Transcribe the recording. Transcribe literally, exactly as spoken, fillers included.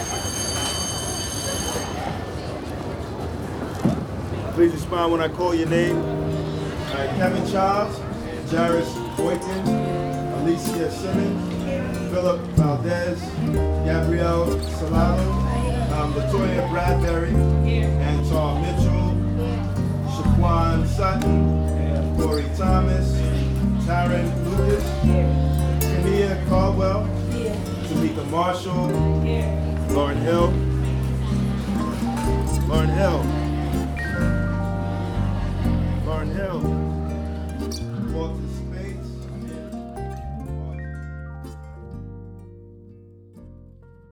Please respond when I call your name. All right, Kevin Charles, Jairus Boykin, Alicia Simmons, Philip Valdez, Gabrielle Solano, um, Latoya Bradbury, Antar Mitchell, Shaquan Sutton, Corey Thomas, Taryn Lucas, Kania Caldwell, Tamika Marshall, Lauren Hill, Lauren Hill, Lauren Hill, Walter